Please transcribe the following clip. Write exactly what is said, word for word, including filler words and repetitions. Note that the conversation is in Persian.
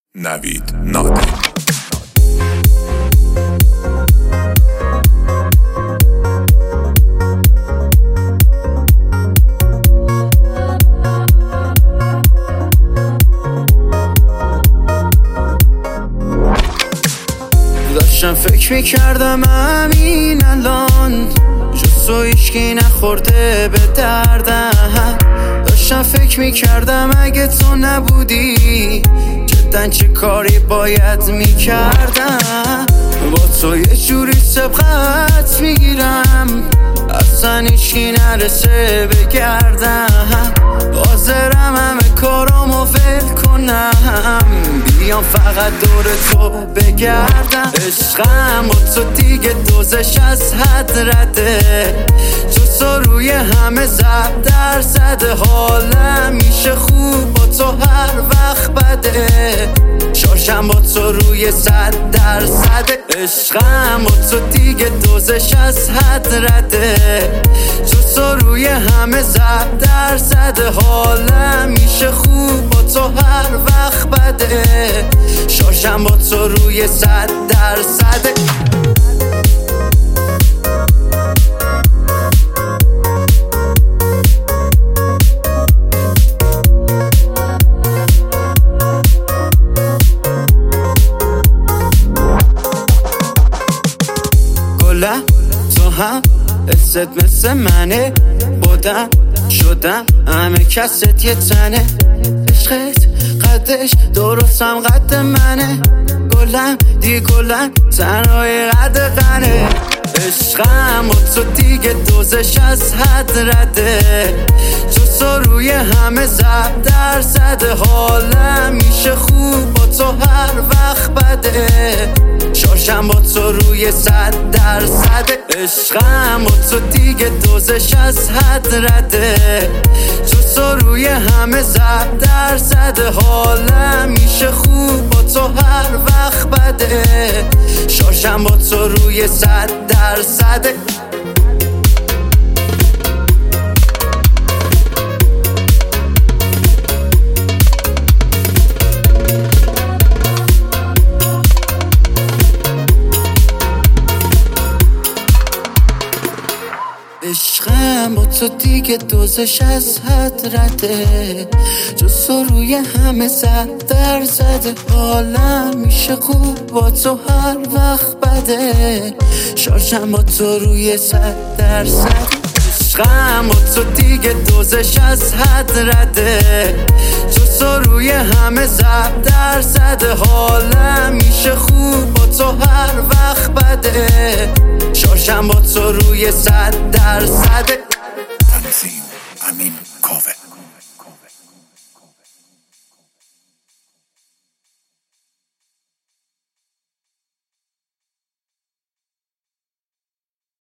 نوید نادر. داشتم فکر میکردم همین الان جزو هیچکی نخورده به دردم. داشتم فکر میکردم اگه تو نبودی جدن چه کاری باید میکردم. با تو یه جوری سبقت میگیرم اصلا هیچکی نرسه بگردم. حاضرم همه کارامو ول کنم بیام فقط دور تو بگردم. عشقم با تو دیگه دوزش از حد رده، تو روی همه زب در زده. حالم میشه خوب با تو هر وقت بده، شاشم با تو روی صد در صده. عشقم با تو دیگه دوزش از حد رده، تو روی همه زب در زده. حالم میشه خوب با تو هر وقت بده، شاشم با تو روی صد در صده. گله تو هم حست مثل منه، بودم شدم همه کست یه تنه. عشقت قدش درستم قد منه، گلم دی گلم تنهای قد قنه. عشقم با تو دیگه دوزش از حد رده، تو روی همه زب در زده. حالم میشه خوب با تو هر وقت بده، شاشم با تو روی صد در صده. عشقم با تو دیگه دوزش از حد رده، تو روی همه زب در زده. حالم میشه خوب با تو هر وقت بده، شاشم با تو روی صد در صده. عشقم با تو دیگه دوزش از حد رده، جزو روی همه زد در زده. حالم میشه خوب با تو هر وقت بده، شارژم با تو روی صد در صده. عشقم با تو دیگه دوزش از حد رده، جزو روی همه زد در زده. حالم میشه خوب با تو هر وقت بده، شاشم با تو روی صد در صده. تنظیم امین کاوه.